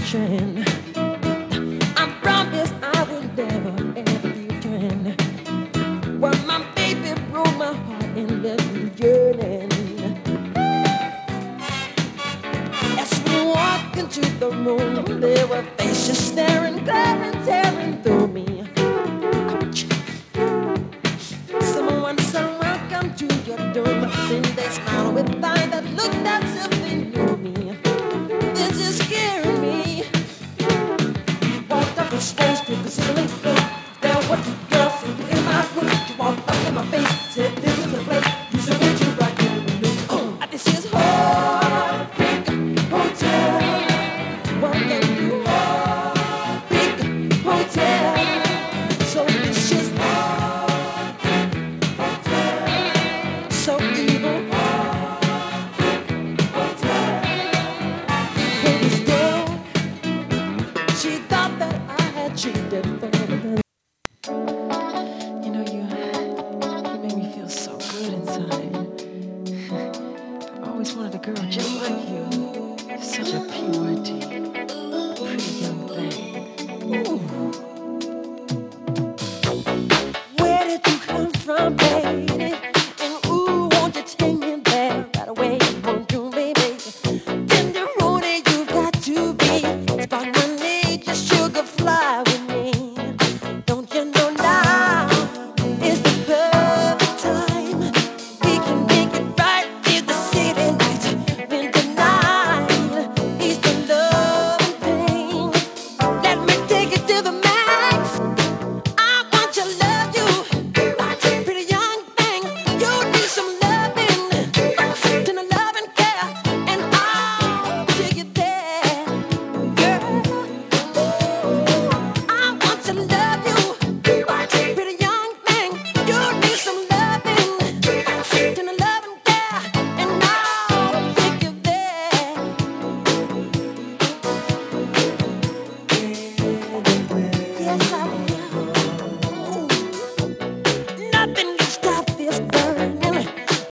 trend. I promised I would never ever be a trend. Well, my baby broke my heart and left me yearning. As we walked into the room, there were faces staring, glaring, tearing through me. Someone said, "Welcome to your doom." Then they smiled with eyes that looked as if they knew me. This is scaring me. Walked up the stairs to the ceiling floor. There were two girls sitting in my room. She walked up in my face, said, "This is the place." You said, "Would you right here with me?" This is Heartbreak Hotel. Welcome to Heartbreak Hotel. So vicious, so evil. When it's down, she thought that I had cheated for her. You know, you make me feel so good inside. I've always wanted a girl just like you. You're such a purity.